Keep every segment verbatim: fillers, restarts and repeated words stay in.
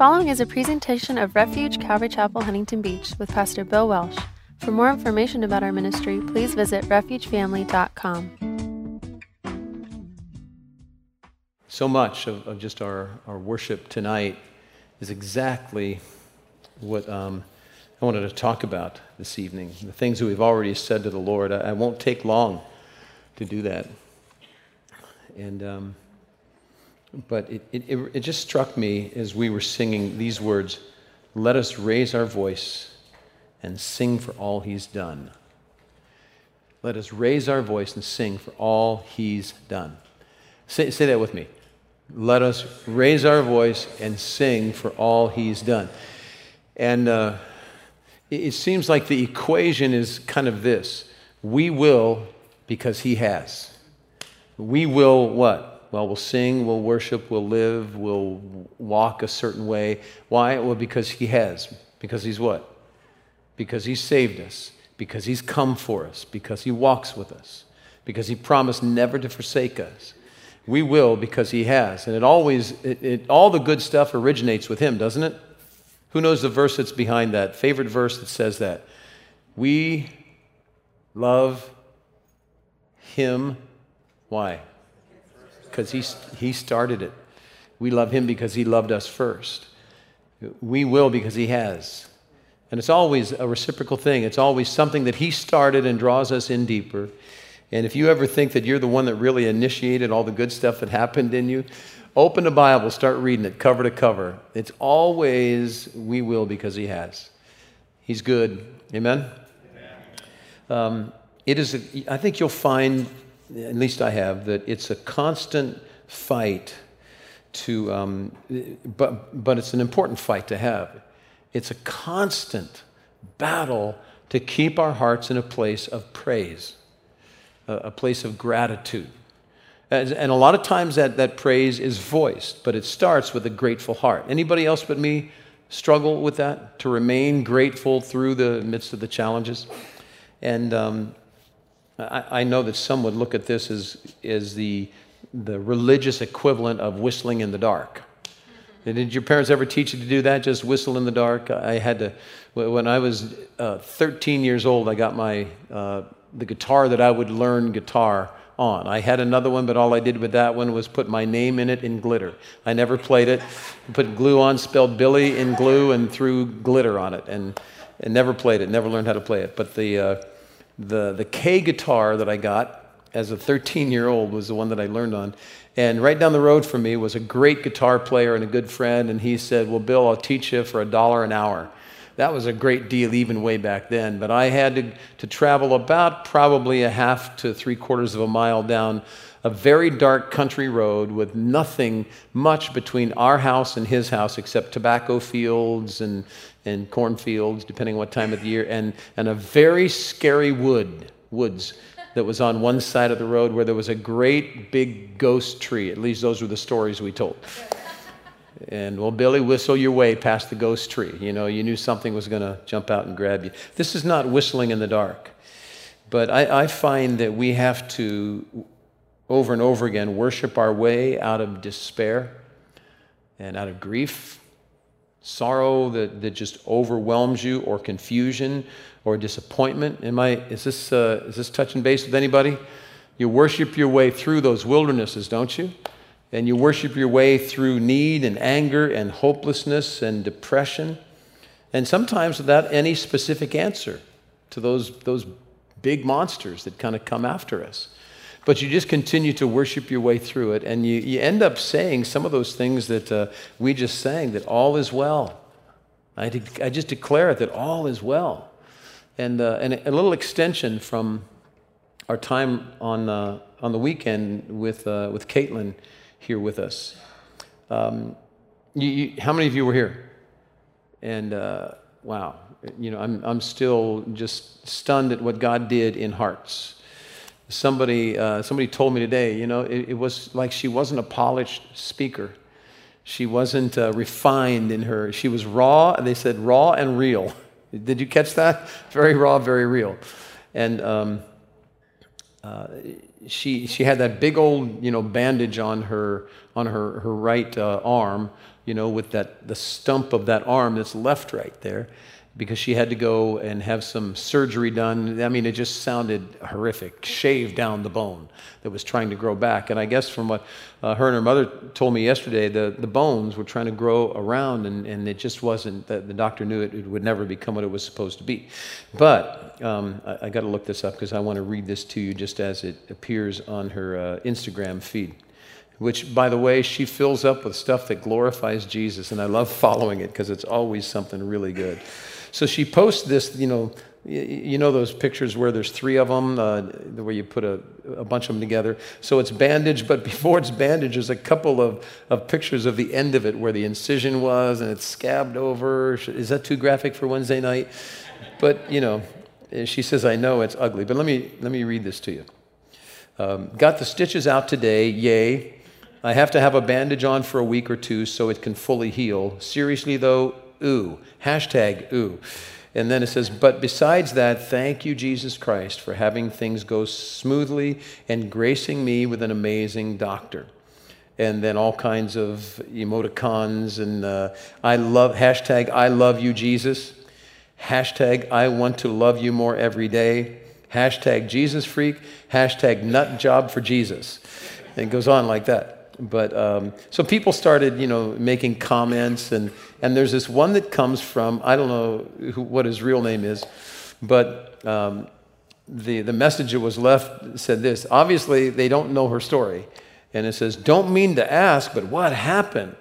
following is a presentation of Refuge Calvary Chapel, Huntington Beach with Pastor Bill Welsh. For more information about our ministry, please visit refuge family dot com. So much of, of just our, our worship tonight is exactly what um, I wanted to talk about this evening. The things that we've already said to the Lord. I, I won't take long to do that. And um, but it, it, it just struck me as we were singing these words, "Let us raise our voice and sing for all He's done." Let us raise our voice and sing for all He's done. Say, say that with me. Let us raise our voice and sing for all He's done. And uh, it, it seems like the equation is kind of this. We will because He has. We will what? Well, we'll sing, we'll worship, we'll live, we'll walk a certain way. Why? Well, because He has. Because He's what? Because He saved us. Because He's come for us. Because He walks with us. Because He promised never to forsake us. We will because He has. And it always, it, it, all the good stuff originates with Him, doesn't it? Who knows the verse that's behind that? Favorite verse that says that? We love Him. Why? Because he, he started it. We love Him because He loved us first. We will because He has. And it's always a reciprocal thing. It's always something that He started and draws us in deeper. And if you ever think that you're the one that really initiated all the good stuff that happened in you, open the Bible, start reading it cover to cover. It's always we will because He has. He's good. Amen? Amen. Um, it is. A, I think you'll find, at least I have, that it's a constant fight to, um, but, but it's an important fight to have. It's a constant battle to keep our hearts in a place of praise, a, a place of gratitude. And, and a lot of times that, that praise is voiced, but it starts with a grateful heart. Anybody else but me struggle with that, to remain grateful through the midst of the challenges? And um, I know that some would look at this as, as the, the religious equivalent of whistling in the dark. And did your parents ever teach you to do that, just whistle in the dark? I had to, when I was uh, thirteen years old, I got my, uh, the guitar that I would learn guitar on. I had another one, but all I did with that one was put my name in it in glitter. I never played it. Put glue on, spelled Billy in glue, and threw glitter on it, and, and never played it, never learned how to play it. But the... Uh, The the K guitar that I got as a thirteen-year-old was the one that I learned on. And right down the road from me was a great guitar player and a good friend, and he said, "Well, Bill, I'll teach you for a dollar an hour." That was a great deal even way back then, but I had to, to travel about probably a half to three quarters of a mile down a very dark country road with nothing much between our house and his house except tobacco fields and and cornfields, depending on what time of the year, and, and a very scary wood, woods that was on one side of the road where there was a great big ghost tree. At least those were the stories we told. And, well, Billy, whistle your way past the ghost tree. You know, you knew something was going to jump out and grab you. This is not whistling in the dark. But I, I find that we have to, over and over again, worship our way out of despair and out of grief, sorrow that, that just overwhelms you, or confusion, or disappointment. Am I? Is this uh, is this touching base with anybody? You worship your way through those wildernesses, don't you? And you worship your way through need and anger and hopelessness and depression, and sometimes without any specific answer to those those big monsters that kind of come after us. But you just continue to worship your way through it, and you, you end up saying some of those things that uh, we just sang, that all is well. I, de- I just declare it, that all is well. And, uh, and a little extension from our time on uh, on the weekend with uh, with Caitlin here with us. Um, you, you, how many of you were here? And uh, wow, you know, I'm I'm still just stunned at what God did in hearts. Somebody, uh, somebody told me today, you know, it, it was like she wasn't a polished speaker. She wasn't uh, refined in her. She was raw. They said raw and real. Did you catch that? Very raw, very real. And um, uh, she she had that big old, you know, bandage on her on her her right uh, arm you know, with that the stump of that arm that's left right there, because she had to go and have some surgery done. I mean, it just sounded horrific. Shaved down the bone that was trying to grow back. And I guess from what uh, her and her mother told me yesterday, the, the bones were trying to grow around, and, and it just wasn't, the, the doctor knew it, it would never become what it was supposed to be. But um, I, I got to look this up because I want to read this to you just as it appears on her uh, Instagram feed, which, by the way, she fills up with stuff that glorifies Jesus, and I love following it because it's always something really good. So she posts this, you know, you know those pictures where there's three of them, uh, where you put a, a bunch of them together. So it's bandaged, but before it's bandaged, there's a couple of, of pictures of the end of it where the incision was, and it's scabbed over. Is that too graphic for Wednesday night? But, you know, she says, I know it's ugly, but let me, let me read this to you. Um, got the stitches out today, yay. I have to have a bandage on for a week or two so it can fully heal. Seriously, though, ooh. Hashtag ooh. And then it says, but besides that, thank you, Jesus Christ, for having things go smoothly and gracing me with an amazing doctor. And then all kinds of emoticons and uh, I love, hashtag I love you, Jesus. Hashtag I want to love you more every day. Hashtag Jesus freak. Hashtag nut job for Jesus. And it goes on like that. But um, so people started, you know, making comments, and, and there's this one that comes from, I don't know who, what his real name is, but um, the, the message that was left said this. Obviously, they don't know her story. And it says, don't mean to ask, but what happened?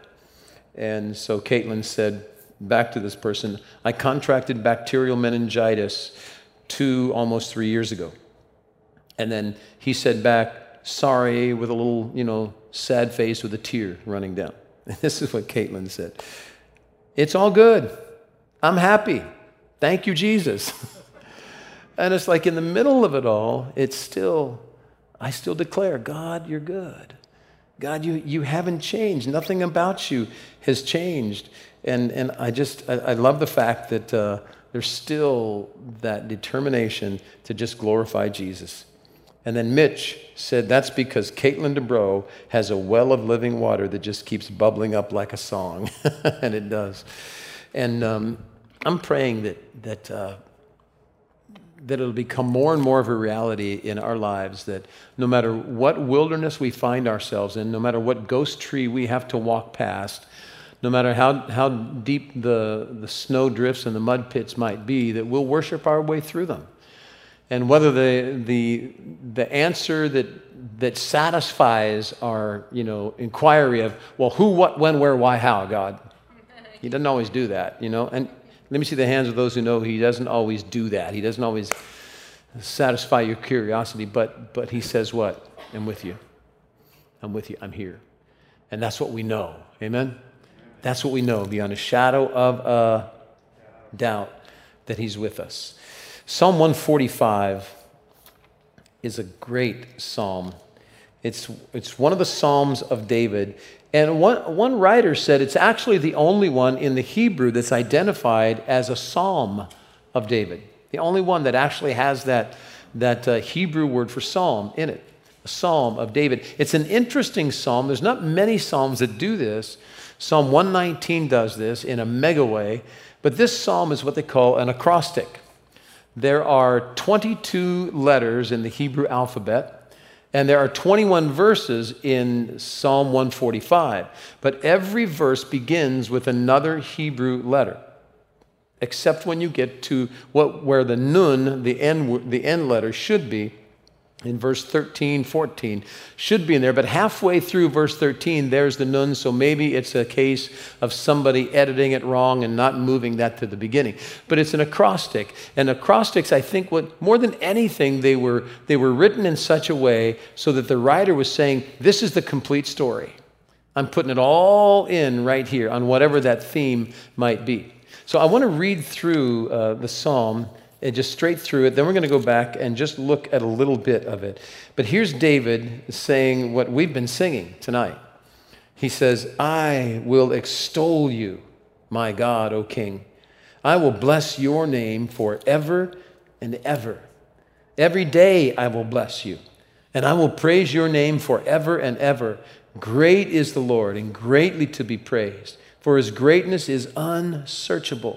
And so Caitlin said back to this person, I contracted bacterial meningitis two, almost three years ago. And then he said back, sorry, with a little, you know, sad face with a tear running down. And this is what Caitlin said. It's all good. I'm happy. Thank you, Jesus. And it's like in the middle of it all, it's still, I still declare, God, you're good. God, you, you haven't changed. Nothing about you has changed. And, and I just, I, I love the fact that uh, there's still that determination to just glorify Jesus. And then Mitch said, that's because Caitlin DeBro has a well of living water that just keeps bubbling up like a song. And it does. And um, I'm praying that that uh, that it'll become more and more of a reality in our lives, that no matter what wilderness we find ourselves in, no matter what ghost tree we have to walk past, no matter how, how deep the, the snow drifts and the mud pits might be, that we'll worship our way through them. And whether the the the answer that that satisfies our, you know, inquiry of, well, who, what, when, where, why, how, God. He doesn't always do that, you know. And let me see the hands of those who know he doesn't always do that. He doesn't always satisfy your curiosity, but but he says what? I'm with you. I'm with you. I'm here. And that's what we know. Amen? That's what we know beyond a shadow of a doubt, that he's with us. Psalm one forty-five is a great psalm. It's, it's one of the Psalms of David. And one, one writer said it's actually the only one in the Hebrew that's identified as a psalm of David. The only one that actually has that, that uh, Hebrew word for psalm in it. A psalm of David. It's an interesting psalm. There's not many psalms that do this. Psalm one nineteen does this in a mega way. But this psalm is what they call an acrostic. There are twenty-two letters in the Hebrew alphabet, and there are twenty-one verses in Psalm one forty-five. But every verse begins with another Hebrew letter, except when you get to what where the nun, the end, the end letter, should be. In verse thirteen, fourteen, should be in there, but halfway through verse thirteen, there's the nun, so maybe it's a case of somebody editing it wrong and not moving that to the beginning. But it's an acrostic, and acrostics, I think, what more than anything, they were they were written in such a way so that the writer was saying, this is the complete story. I'm putting it all in right here on whatever that theme might be. So I want to read through uh, the psalm, and just straight through it. Then we're going to go back and just look at a little bit of it. But here's David saying what we've been singing tonight. He says, I will extol you, my God, O King. I will bless your name forever and ever. Every day I will bless you, and I will praise your name forever and ever. Great is the Lord, and greatly to be praised. For his greatness is unsearchable.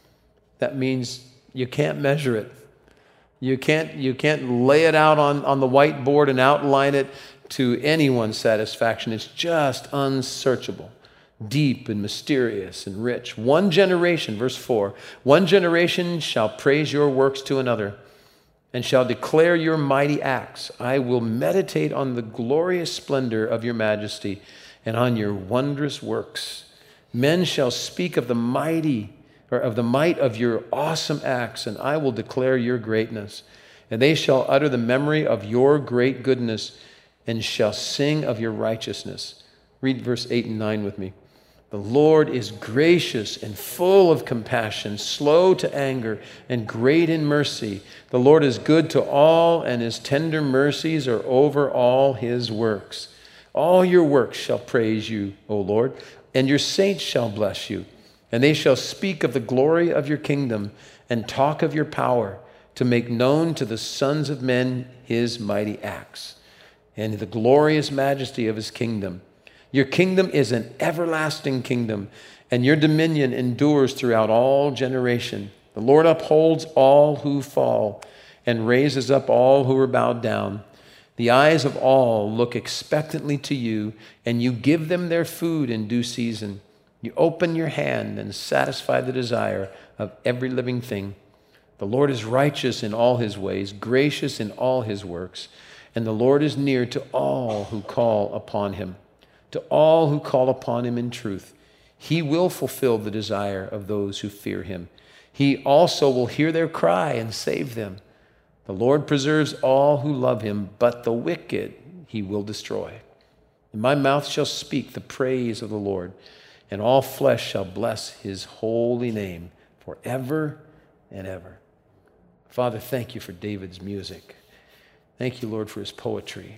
That means you can't measure it. You can't, you can't lay it out on, on the whiteboard and outline it to anyone's satisfaction. It's just unsearchable, deep and mysterious and rich. One generation, verse four, one generation shall praise your works to another and shall declare your mighty acts. I will meditate on the glorious splendor of your majesty and on your wondrous works. Men shall speak of the mighty or of the might of your awesome acts, and I will declare your greatness. And they shall utter the memory of your great goodness and shall sing of your righteousness. Read verse eight and nine with me. The Lord is gracious and full of compassion, slow to anger, and great in mercy. The Lord is good to all, and his tender mercies are over all his works. All your works shall praise you, O Lord, and your saints shall bless you. And they shall speak of the glory of your kingdom and talk of your power, to make known to the sons of men his mighty acts and the glorious majesty of his kingdom. Your kingdom is an everlasting kingdom, and your dominion endures throughout all generation. The Lord upholds all who fall and raises up all who are bowed down. The eyes of all look expectantly to you, and you give them their food in due season. You open your hand and satisfy the desire of every living thing. The Lord is righteous in all his ways, gracious in all his works, and the Lord is near to all who call upon him, to all who call upon him in truth. He will fulfill the desire of those who fear him. He also will hear their cry and save them. The Lord preserves all who love him, but the wicked he will destroy. And my mouth shall speak the praise of the Lord, and all flesh shall bless his holy name forever and ever. Father, thank you for David's music. Thank you, Lord, for his poetry.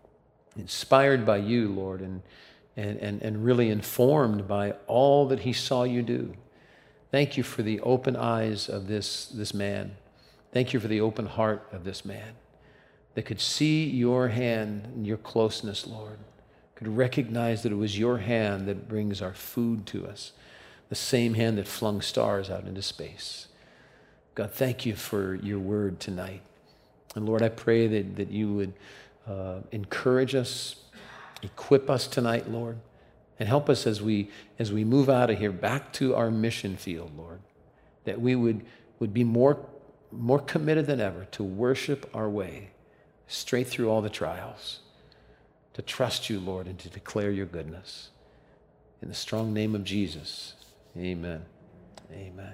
Inspired by you, Lord, and, and, and, and really informed by all that he saw you do. Thank you for the open eyes of this, this man. Thank you for the open heart of this man that could see your hand and your closeness, Lord. Could recognize that it was your hand that brings our food to us, the same hand that flung stars out into space. God, thank you for your word tonight. And Lord, I pray that, that you would uh, encourage us, equip us tonight, Lord, and help us as we as we move out of here back to our mission field, Lord, that we would, would be more, more committed than ever to worship our way straight through all the trials, to trust you, Lord, and to declare your goodness. In the strong name of Jesus, amen. Amen.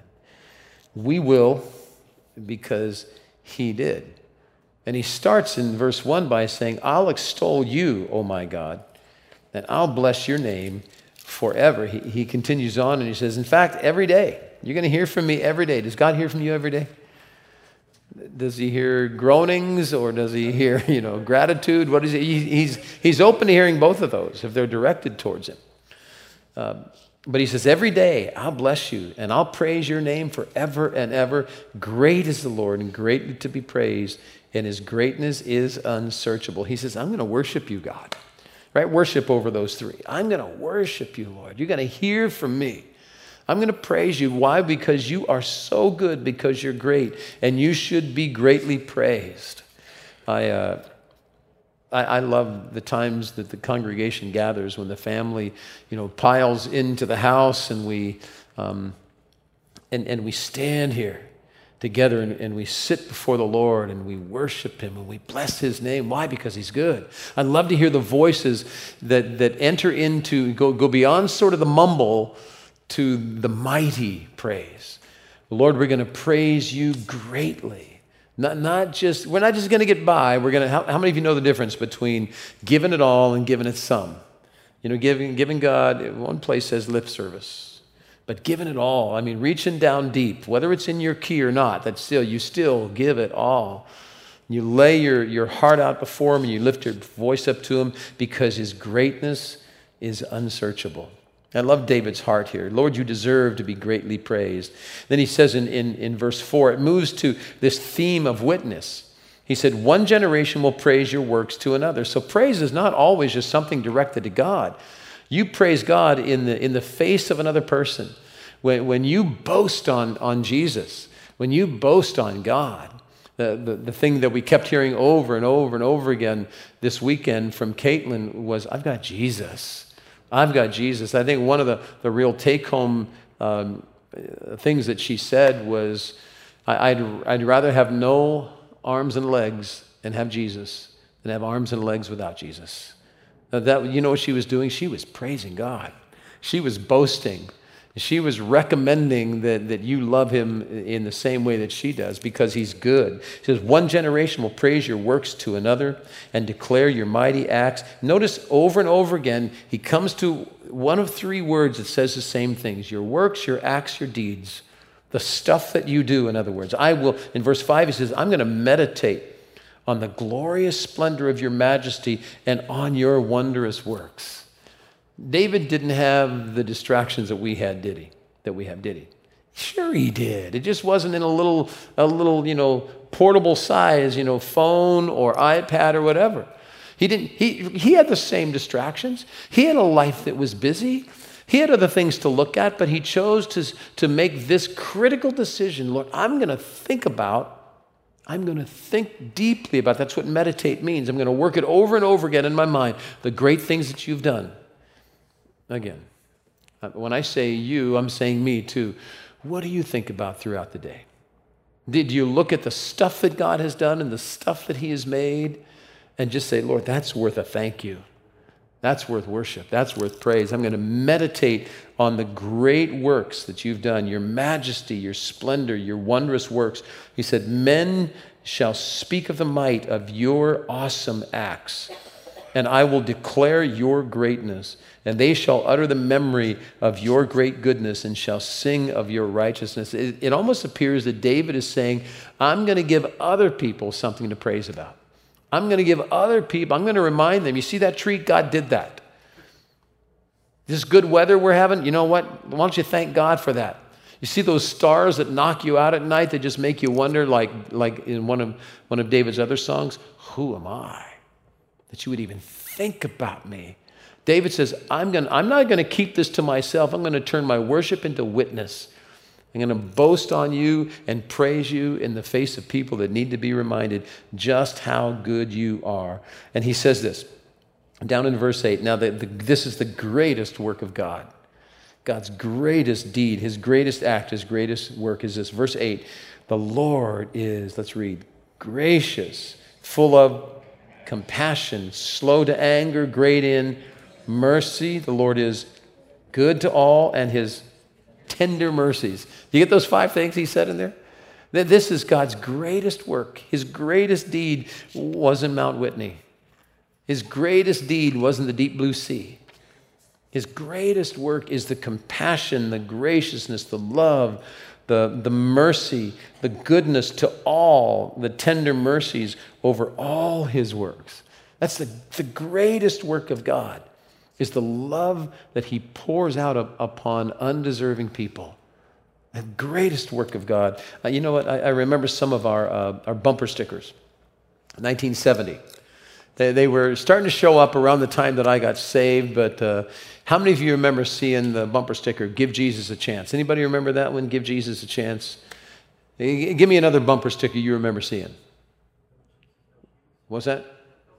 We will because he did. And he starts in verse one by saying, I'll extol you, O my God, and I'll bless your name forever. He, he continues on and he says, in fact, every day, you're going to hear from me every day. Does God hear from you every day? Does he hear groanings or does he hear, you know, gratitude? What is it? He, he's, he's open to hearing both of those if they're directed towards him. Um, but he says, every day I'll bless you and I'll praise your name forever and ever. Great is the Lord and greatly to be praised, and his greatness is unsearchable. He says, I'm going to worship you, God. Right? Worship over those three. I'm going to worship you, Lord. You're going to hear from me. I'm going to praise you. Why? Because you are so good, because you're great, and you should be greatly praised. I, uh, I, I love the times that the congregation gathers when the family, you know, piles into the house, and we, um, and and we stand here together, and, and we sit before the Lord, and we worship him, and we bless his name. Why? Because he's good. I love to hear the voices that that enter into go go beyond sort of the mumble to the mighty praise. Lord, we're going to praise you greatly. Not, not just, we're not just going to get by. We're going to, how, how many of you know the difference between giving it all and giving it some? You know, giving, giving God, one place says lip service, but giving it all. I mean, reaching down deep, whether it's in your key or not, that's still, you still give it all. You lay your, your heart out before him and you lift your voice up to him because his greatness is unsearchable. I love David's heart here. Lord, you deserve to be greatly praised. Then he says in, in, in verse four, it moves to this theme of witness. He said, one generation will praise your works to another. So praise is not always just something directed to God. You praise God in the, in the face of another person. When, when you boast on, on Jesus, when you boast on God, the, the, the thing that we kept hearing over and over and over again this weekend from Caitlin was, I've got Jesus. I've got Jesus. I think one of the, the real take-home um, things that she said was, I, I'd, I'd rather have no arms and legs and have Jesus than have arms and legs without Jesus. Now that, you know what she was doing? She was praising God. She was boasting. She was recommending that, that you love him in the same way that she does because he's good. She says, one generation will praise your works to another and declare your mighty acts. Notice over and over again, he comes to one of three words that says the same things. Your works, your acts, your deeds. The stuff that you do, in other words. I will, in verse five, he says, I'm going to meditate on the glorious splendor of your majesty and on your wondrous works. David didn't have the distractions that we had, did he? That we have, did he? Sure he did. It just wasn't in a little, a little, you know, portable size, you know, phone or iPad or whatever. He didn't, he, he had the same distractions. He had a life that was busy. He had other things to look at, but he chose to, to make this critical decision. Lord, I'm going to think about I'm going to think deeply about, that's what meditate means. I'm going to work it over and over again in my mind, the great things that you've done. Again, when I say you, I'm saying me too. What do you think about throughout the day? Did you look at the stuff that God has done and the stuff that he has made and just say, Lord, that's worth a thank you. That's worth worship. That's worth praise. I'm going to meditate on the great works that you've done, your majesty, your splendor, your wondrous works. He said, men shall speak of the might of your awesome acts, and I will declare your greatness, and they shall utter the memory of your great goodness and shall sing of your righteousness. It, it almost appears that David is saying, I'm going to give other people something to praise about. I'm going to give other people, I'm going to remind them, you see that tree? God did that. This good weather we're having, you know what? Why don't you thank God for that? You see those stars that knock you out at night that just make you wonder, like, like in one of, one of David's other songs, who am I that you would even think about me? David says, I'm, going I'm not going to keep this to myself. I'm going to turn my worship into witness. I'm going to boast on you and praise you in the face of people that need to be reminded just how good you are. And he says this, down in verse eight, now the, the, this is the greatest work of God. God's greatest deed, his greatest act, his greatest work is this. Verse eight, the Lord is, let's read, gracious, full of compassion, slow to anger, great in mercy. The Lord is good to all, and his tender mercies. Do you get those five things he said in there? This is God's greatest work. His greatest deed was in Mount Whitney. His greatest deed was in the deep blue sea. His greatest work is the compassion, the graciousness, the love, the, the mercy, the goodness to all, the tender mercies over all his works. That's the, the greatest work of God, is the love that he pours out up, upon undeserving people. The greatest work of God. Uh, you know what? I, I remember some of our, uh, our bumper stickers. nineteen seventy. They, they were starting to show up around the time that I got saved, but uh, how many of you remember seeing the bumper sticker, Give Jesus a Chance? Anybody remember that one, Give Jesus a Chance? Give me another bumper sticker you remember seeing. What's that?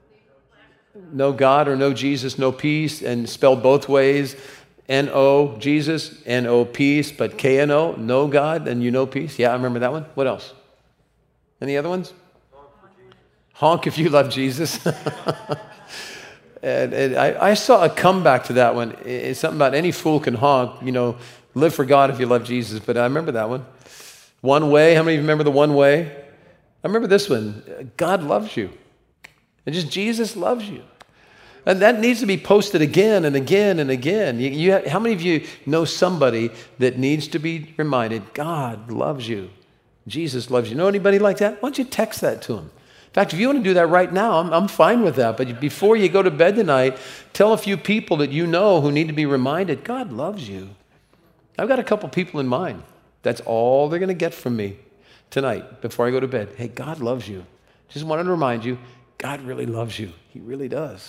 No God or no Jesus, no peace, and spelled both ways. N O, Jesus, N O, peace, but K N O, no God, and you know peace. Yeah, I remember that one. What else? Any other ones? Honk if you love Jesus. and, and I, I saw a comeback to that one. It's something about any fool can honk, you know, live for God if you love Jesus. But I remember that one. One way. How many of you remember the one way? I remember this one. God loves you. And just Jesus loves you. And that needs to be posted again and again and again. You, you have, how many of you know somebody that needs to be reminded, God loves you. Jesus loves you. Know anybody like that? Why don't you text that to them? In fact, if you want to do that right now, I'm, I'm fine with that. But before you go to bed tonight, tell a few people that you know who need to be reminded, God loves you. I've got a couple people in mind. That's all they're going to get from me tonight before I go to bed. Hey, God loves you. Just wanted to remind you, God really loves you. He really does.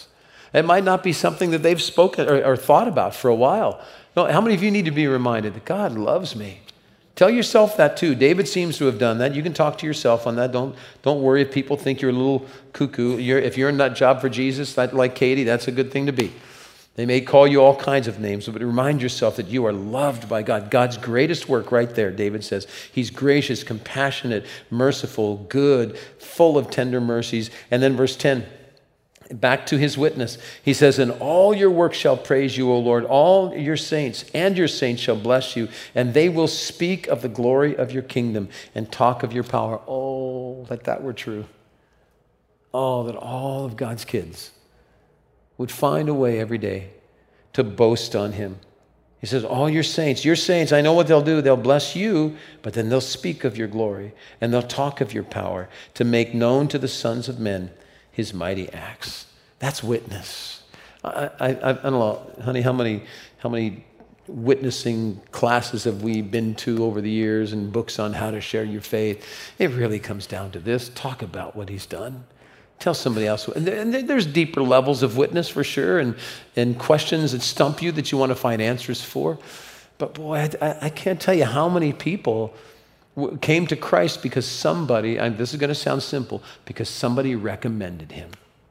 It might not be something that they've spoken or, or thought about for a while. No, how many of you need to be reminded that God loves me? Tell yourself that too. David seems to have done that. You can talk to yourself on that. Don't, don't worry if people think you're a little cuckoo. You're, if you're in that job for Jesus, that, like Katie, that's a good thing to be. They may call you all kinds of names, but remind yourself that you are loved by God. God's greatest work right there, David says. He's gracious, compassionate, merciful, good, full of tender mercies. And then verse ten, back to his witness. He says, and all your works shall praise you, O Lord. All your saints and your saints shall bless you, and they will speak of the glory of your kingdom and talk of your power. Oh, that that were true. Oh, that all of God's kids would find a way every day to boast on him. He says, all your saints, your saints, I know what they'll do. They'll bless you, but then they'll speak of your glory, and they'll talk of your power to make known to the sons of men his mighty acts. That's witness. I, I, I don't know, honey, how many, how many witnessing classes have we been to over the years and books on how to share your faith? It really comes down to this. Talk about what he's done. Tell somebody else. And there's deeper levels of witness for sure, and, and questions that stump you that you want to find answers for. But boy, I, I can't tell you how many people came to Christ because somebody, and this is going to sound simple, because somebody recommended him.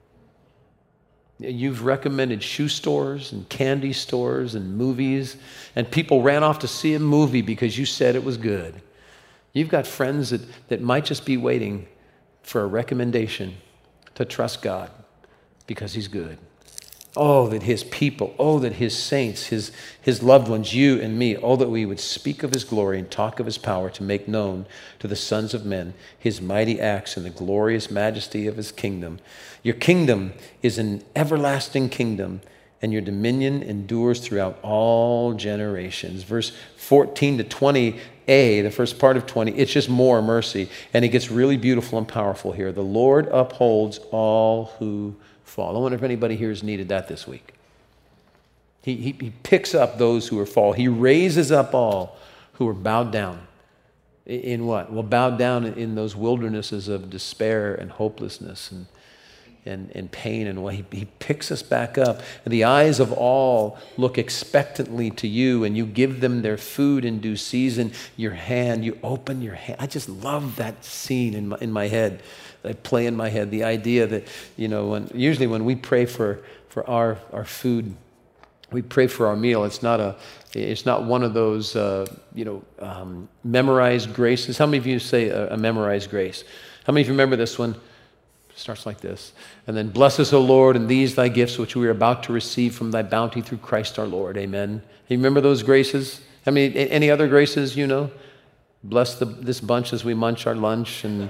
You've recommended shoe stores and candy stores and movies, and people ran off to see a movie because you said it was good. You've got friends that, that might just be waiting for a recommendation to trust God because he's good. Oh, that his people, oh, that his saints, his, his loved ones, you and me, oh, that we would speak of his glory and talk of his power to make known to the sons of men his mighty acts and the glorious majesty of his kingdom. Your kingdom is an everlasting kingdom, and your dominion endures throughout all generations. Verse fourteen to twenty a, the first part of twenty, it's just more mercy. And it gets really beautiful and powerful here. The Lord upholds all who fall. I wonder if anybody here has needed that this week. He, he, he picks up those who are fall. He raises up all who are bowed down. In, in what? Well, bowed down in those wildernesses of despair and hopelessness and And, and pain, and what he, he picks us back up. And the eyes of all look expectantly to you, and you give them their food in due season. Your hand, you open your hand. I just love that scene in my, in my head. I play in my head the idea that, you know, when, usually when we pray for, for our, our food, we pray for our meal. It's not a, it's not one of those, uh, you know, um, memorized graces. How many of you say a, a memorized grace? How many of you remember this one? Starts like this. And then, bless us, O Lord, and these thy gifts which we are about to receive from thy bounty through Christ our Lord. Amen. You remember those graces? I mean, any other graces you know? Bless the, this bunch as we munch our lunch. And,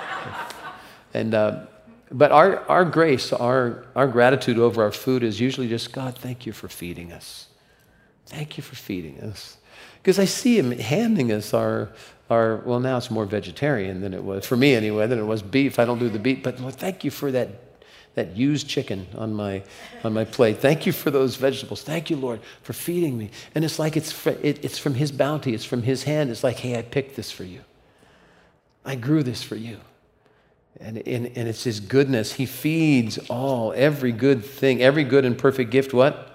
and uh, but our, our grace, our, our gratitude over our food is usually just, God, thank you for feeding us. Thank you for feeding us. Because I see him handing us our, our, well, now it's more vegetarian than it was, for me anyway, than it was beef. I don't do the beef, but Lord, thank you for that, that used chicken on my, on my plate. Thank you for those vegetables. Thank you, Lord, for feeding me. And it's like it's, fr- it, it's from his bounty. It's from his hand. It's like, hey, I picked this for you. I grew this for you. And, and, and it's his goodness. He feeds all, every good thing, every good and perfect gift, what?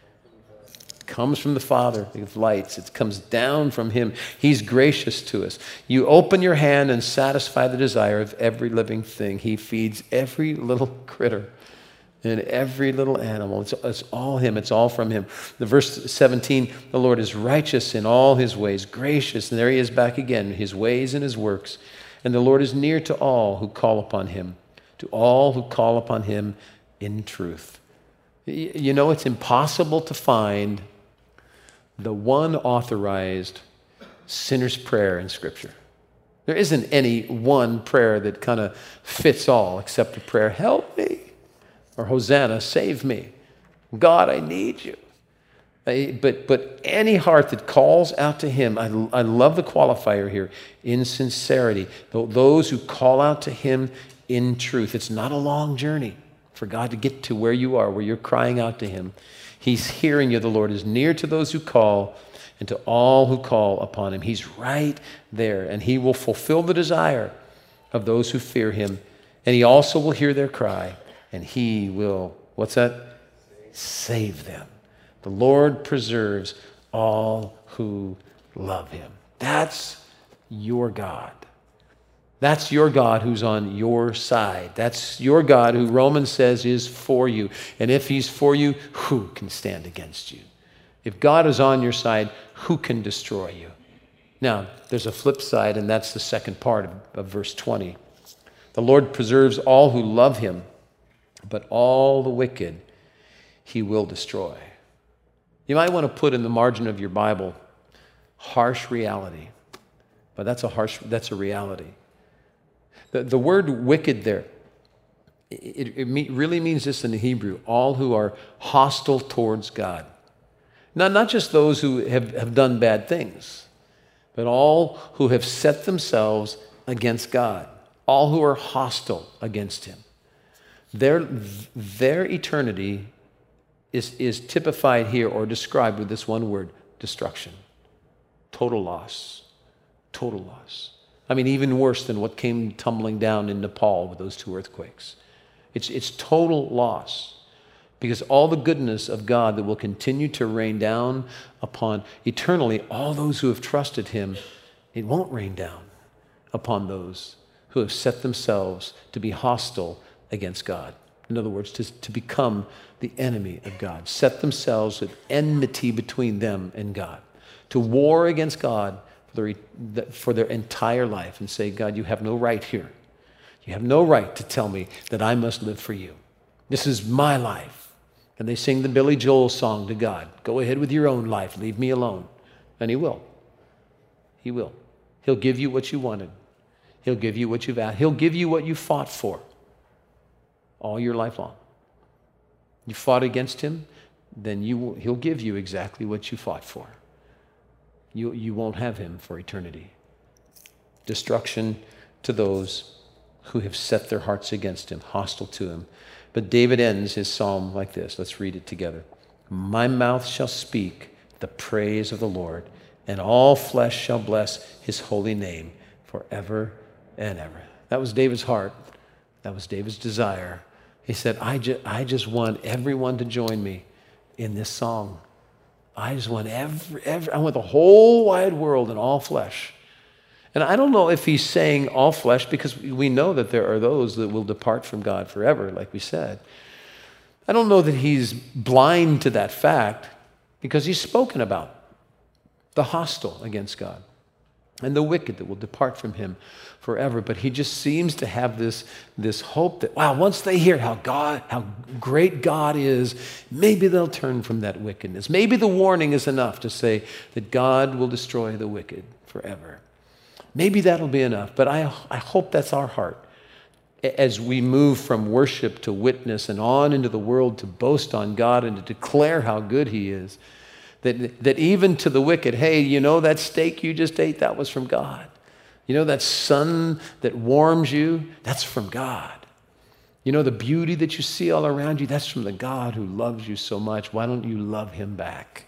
Comes from the Father of lights. It comes down from him. He's gracious to us. You open your hand and satisfy the desire of every living thing. He feeds every little critter and every little animal. It's, it's all him. It's all from him. The verse seventeen, the Lord is righteous in all his ways, gracious. And there he is back again, his ways and his works. And the Lord is near to all who call upon him, to all who call upon him in truth. You know, it's impossible to find the one authorized sinner's prayer in Scripture. There isn't any one prayer that kind of fits all except the prayer, help me, or Hosanna, save me. God, I need you. But, but any heart that calls out to him, I, I love the qualifier here, in sincerity. Those who call out to him in truth. It's not a long journey for God to get to where you are, where you're crying out to him. He's hearing you. The Lord is near to those who call and to all who call upon him. He's right there, and he will fulfill the desire of those who fear him. And he also will hear their cry, and he will, what's that? save them. The Lord preserves all who love him. That's your God. That's your God who's on your side. That's your God who Romans says is for you. And if he's for you, who can stand against you? If God is on your side, who can destroy you? Now, there's a flip side, and that's the second part of, of verse twenty. The Lord preserves all who love him, but all the wicked he will destroy. You might want to put in the margin of your Bible, harsh reality. But that's a harsh, that's a reality. The, the word wicked there, it, it me, really means this in the Hebrew, all who are hostile towards God. Not, not just those who have, have done bad things, but all who have set themselves against God, all who are hostile against him. Their, their eternity is, is typified here or described with this one word, destruction. Total loss. Total loss. I mean, even worse than what came tumbling down in Nepal with those two earthquakes. It's, it's total loss. Because all the goodness of God that will continue to rain down upon eternally all those who have trusted him, it won't rain down upon those who have set themselves to be hostile against God. In other words, to, to become the enemy of God, set themselves with enmity between them and God, to war against God for their, for their entire life and say, God, you have no right here. You have no right to tell me that I must live for you. This is my life. And they sing the Billy Joel song to God. Go ahead with your own life. Leave me alone. And he will. He will. He'll give you what you wanted. He'll give you what you've asked. He'll give you what you fought for all your life long. You fought against him, then you will, he'll give you exactly what you fought for. You, you won't have him for eternity. Destruction to those who have set their hearts against him, hostile to him. But David ends his psalm like this. Let's read it together. My mouth shall speak the praise of the Lord, and all flesh shall bless his holy name forever and ever. That was David's heart. That was David's desire. He said, I, ju- I just want everyone to join me in this song. I just want every, every, I want the whole wide world and all flesh. And I don't know if he's saying all flesh, because we know that there are those that will depart from God forever, like we said. I don't know that he's blind to that fact, because he's spoken about the hostile against God and the wicked that will depart from him forever. But he just seems to have this, this hope that, wow, once they hear how God, how great God is, maybe they'll turn from that wickedness. Maybe the warning is enough to say that God will destroy the wicked forever. Maybe that'll be enough, but I, I hope that's our heart. As we move from worship to witness and on into the world to boast on God and to declare how good he is, that, that even to the wicked, hey, you know that steak you just ate, that was from God. You know that sun that warms you, that's from God. You know the beauty that you see all around you, that's from the God who loves you so much. Why don't you love him back?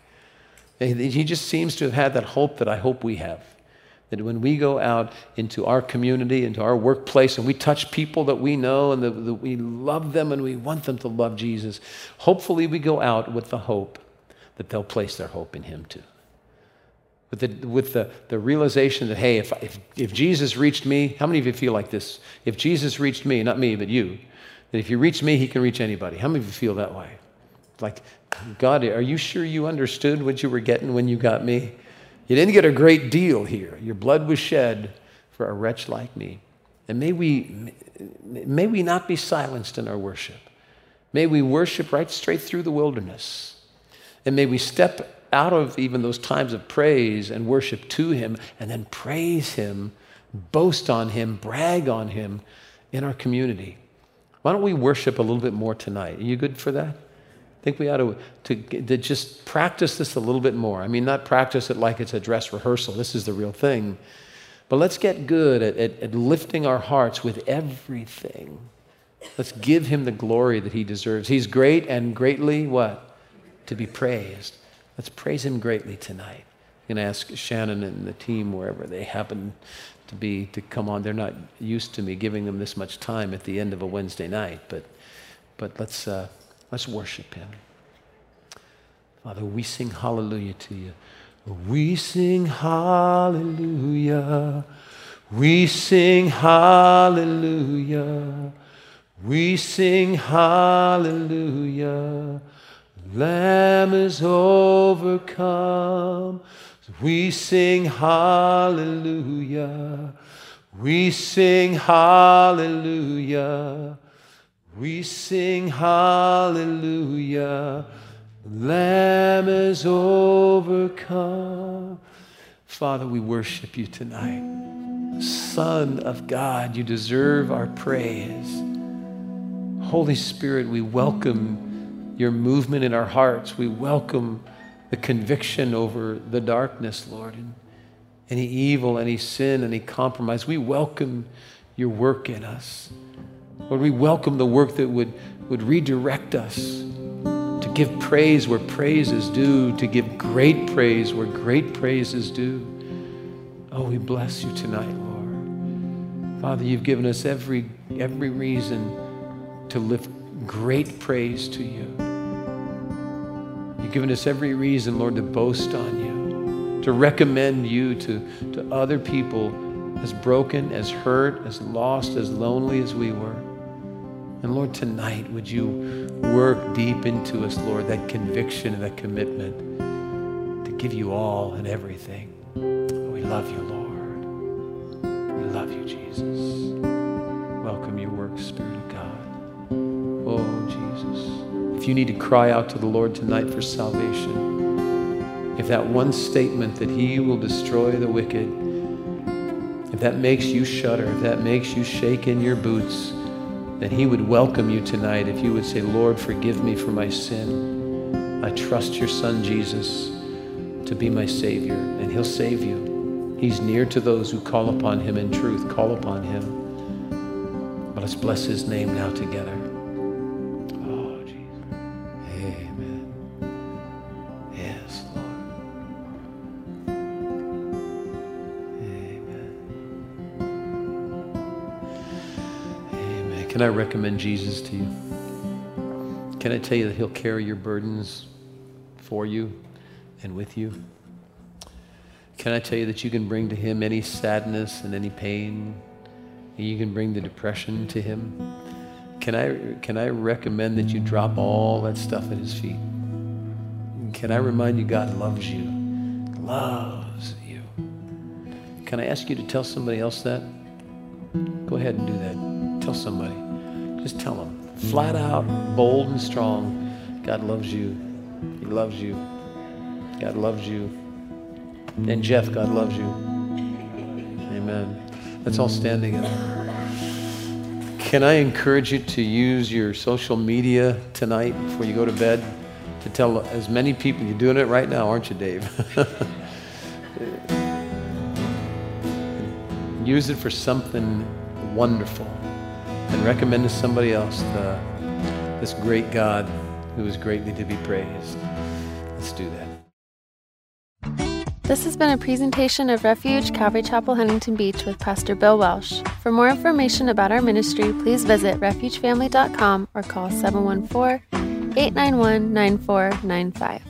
He just seems to have had that hope that I hope we have. That when we go out into our community, into our workplace, and we touch people that we know and that, that we love them and we want them to love Jesus, hopefully we go out with the hope that they'll place their hope in him too. With the, with the, the realization that, hey, if, if, if Jesus reached me, how many of you feel like this? If Jesus reached me, not me, but you, that if you reach me, he can reach anybody. How many of you feel that way? Like, God, are you sure you understood what you were getting when you got me? You didn't get a great deal here. Your blood was shed for a wretch like me. And may we, may we not be silenced in our worship. May we worship right straight through the wilderness. And may we step out of even those times of praise and worship to him and then praise him, boast on him, brag on him in our community. Why don't we worship a little bit more tonight? Are you good for that? I think we ought to, to, to just practice this a little bit more. I mean, not practice it like it's a dress rehearsal. This is the real thing. But let's get good at, at, at lifting our hearts with everything. Let's give him the glory that he deserves. He's great and greatly what? To be praised. Let's praise him greatly tonight. I'm going to ask Shannon and the team, wherever they happen to be, to come on. They're not used to me giving them this much time at the end of a Wednesday night. But, but let's... Uh, Let's worship him. Father, we sing hallelujah to you. We sing hallelujah. We sing hallelujah. We sing hallelujah. Lamb is overcome. We sing hallelujah. We sing hallelujah. We sing hallelujah. Lamb is overcome. Father, we worship you tonight. Son of God, you deserve our praise. Holy Spirit, we welcome your movement in our hearts. We welcome the conviction over the darkness, Lord, and any evil, any sin, any compromise. We welcome your work in us. Lord, we welcome the work that would, would redirect us to give praise where praise is due, to give great praise where great praise is due. Oh, we bless you tonight, Lord. Father, you've given us every, every reason to lift great praise to you. You've given us every reason, Lord, to boast on you, to recommend you to, to other people as broken, as hurt, as lost, as lonely as we were. And Lord, tonight, would you work deep into us, Lord, that conviction and that commitment to give you all and everything. We love you, Lord. We love you, Jesus. Welcome your work, Spirit of God. Oh, Jesus. If you need to cry out to the Lord tonight for salvation, if that one statement that he will destroy the wicked, if that makes you shudder, if that makes you shake in your boots, then he would welcome you tonight if you would say, Lord, forgive me for my sin. I trust your Son, Jesus, to be my Savior, and he'll save you. He's near to those who call upon him in truth. Call upon him. But let's bless his name now together. Oh, Jesus. Amen. Yes, Lord. Amen. Amen. Can I recommend Jesus to you? Can I tell you that he'll carry your burdens for you and with you? Can I tell you that you can bring to him any sadness and any pain? You can bring the depression to him. Can I, can I recommend that you drop all that stuff at his feet? Can I remind you God loves you? Loves you. Can I ask you to tell somebody else that? Go ahead and do that. Tell somebody. Just tell them. Flat out, bold and strong. God loves you. He loves you. God loves you. And Jeff, God loves you. Amen. Let's all stand together. Can I encourage you to use your social media tonight before you go to bed to tell as many people? You're doing it right now, aren't you, Dave? Use it for something wonderful and recommend to somebody else the, this great God who is greatly to be praised. Let's do that. This has been a presentation of Refuge Calvary Chapel, Huntington Beach with Pastor Bill Welsh. For more information about our ministry, please visit refuge family dot com or call seven one four, eight nine one, nine four nine five.